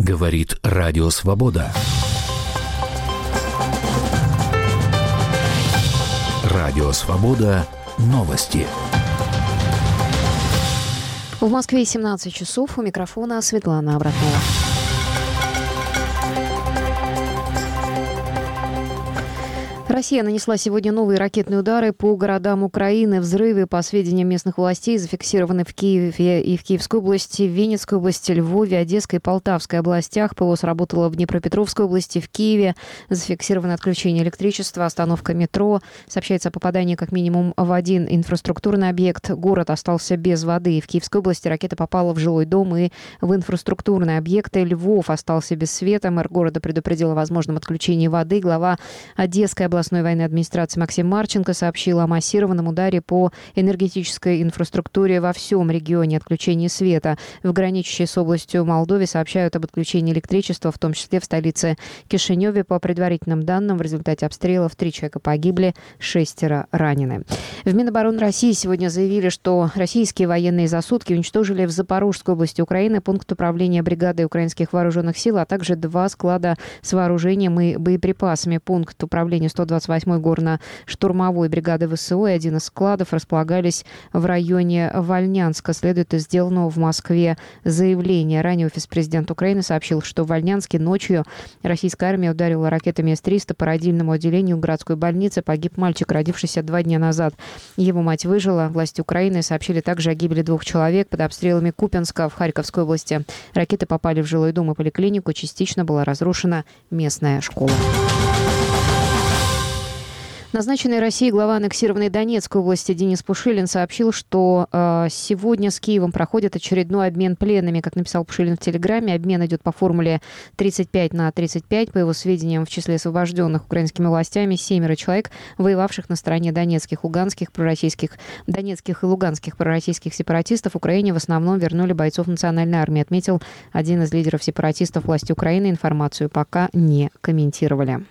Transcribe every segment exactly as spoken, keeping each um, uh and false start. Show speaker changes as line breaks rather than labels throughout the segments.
Говорит Радио Свобода. Радио Свобода. Новости.
В Москве семнадцать часов. У микрофона Светлана Абратнова. Россия нанесла сегодня новые ракетные удары по городам Украины. Взрывы, по сведениям местных властей, зафиксированы в Киеве и в Киевской области, в Винницкой области, Львове, Одесской и Полтавской областях. ПВО сработало в Днепропетровской области, в Киеве. Зафиксировано отключение электричества, остановка метро. Сообщается о попадании как минимум в один инфраструктурный объект. Город остался без воды. В Киевской области ракета попала в жилой дом и в инфраструктурные объекты. Львов остался без света. Мэр города предупредил о возможном отключении воды. Глава Одесской области областной военной администрации Максим Марченко сообщил о массированном ударе по энергетической инфраструктуре во всем регионе, отключении света. В граничащей с областью Молдове сообщают об отключении электричества, в том числе в столице Кишиневе. По предварительным данным, в результате обстрелов три человека погибли, шестеро ранены. В Минобороны России сегодня заявили, что российские военные за сутки уничтожили в Запорожской области Украины пункт управления бригадой украинских вооруженных сил, а также два склада с вооружением и боеприпасами. Пункт управления сто двадцать восьмой горно-штурмовой бригады ВСУ и один из складов располагались в районе Вольнянска. Следует из сделанного в Москве заявления. Ранее офис президента Украины сообщил, что в Вольнянске ночью российская армия ударила ракетами эс триста по родильному отделению городской больницы. Погиб мальчик, родившийся два дня назад. Его мать выжила. Власти Украины сообщили также о гибели двух человек под обстрелами Купянска в Харьковской области. Ракеты попали в жилой дом и поликлинику. Частично была разрушена местная школа. Назначенный Россией глава аннексированной Донецкой области Денис Пушилин сообщил, что э, сегодня с Киевом проходит очередной обмен пленными. Как написал Пушилин в Телеграме, обмен идет по формуле тридцать пять на тридцать пять. По его сведениям, в числе освобожденных украинскими властями семеро человек, воевавших на стороне донецких, луганских, пророссийских, донецких и луганских пророссийских сепаратистов. Украине в основном вернули бойцов национальной армии, отметил один из лидеров сепаратистов. Власти Украины информацию пока не комментировали.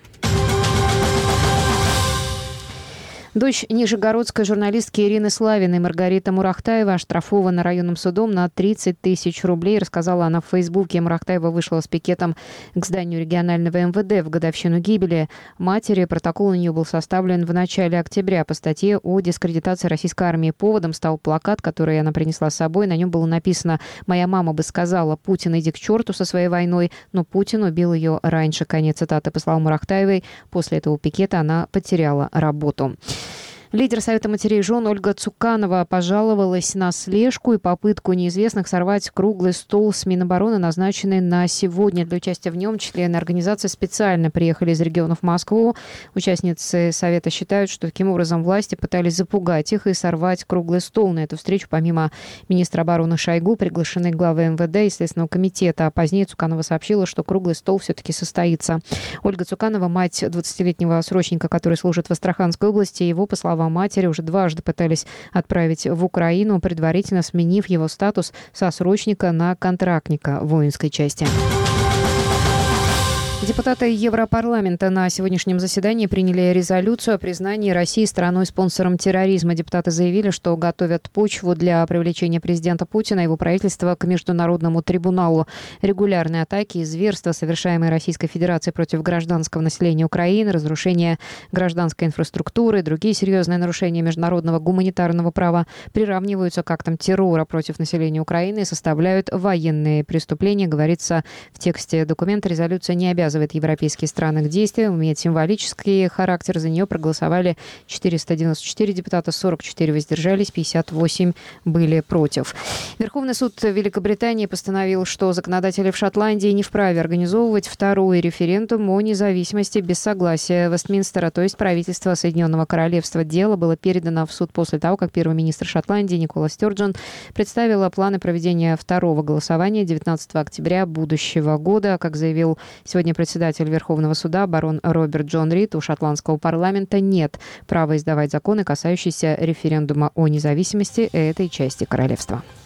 Дочь нижегородской журналистки Ирины Славиной Маргарита Мурахтаева оштрафована районным судом на тридцать тысяч рублей. Рассказала она в Фейсбуке. Мурахтаева вышла с пикетом к зданию регионального эм вэ дэ в годовщину гибели матери. Протокол у нее был составлен в начале октября по статье о дискредитации российской армии. Поводом стал плакат, который она принесла с собой. На нем было написано: «Моя мама бы сказала: Путин, иди к черту со своей войной, но Путин убил ее раньше». Конец цитаты. По словам Мурахтаевой, после этого пикета она потеряла работу. Лидер Совета матерей и жен Ольга Цуканова пожаловалась на слежку и попытку неизвестных сорвать круглый стол с Минобороны, назначенный на сегодня. Для участия в нем члены организации специально приехали из регионов в Москву. Участницы Совета считают, что таким образом власти пытались запугать их и сорвать круглый стол. На эту встречу помимо министра обороны Шойгу приглашены главы эм вэ дэ и Следственного комитета. А позднее Цуканова сообщила, что круглый стол все-таки состоится. Ольга Цуканова, мать двадцатилетнего срочника, который служит в Астраханской области, его, по словам матери, уже дважды пытались отправить в Украину, предварительно сменив его статус со срочника на контрактника воинской части. Депутаты Европарламента на сегодняшнем заседании приняли резолюцию о признании России страной-спонсором терроризма. Депутаты заявили, что готовят почву для привлечения президента Путина и его правительства к Международному трибуналу. Регулярные атаки и зверства, совершаемые Российской Федерацией против гражданского населения Украины, разрушение гражданской инфраструктуры, другие серьезные нарушения международного гуманитарного права приравниваются к актам террора против населения Украины и составляют военные преступления, говорится в тексте документа. Резолюция не обязывает европейские страны к действиям, имеет символический характер. За нее проголосовали четыреста девяносто четыре депутата, сорок четыре воздержались, пятьдесят восемь были против. Верховный суд Великобритании постановил, что законодатели в Шотландии не вправе организовывать второй референдум о независимости без согласия Вестминстера, то есть правительства Соединенного Королевства. Дело было передано в суд после того, как первый министр Шотландии Никола Стёрджен представила планы проведения второго голосования девятнадцатого октября будущего года. Как заявил сегодня председатель Верховного суда барон Роберт Джон Рид, у шотландского парламента нет права издавать законы, касающиеся референдума о независимости этой части королевства.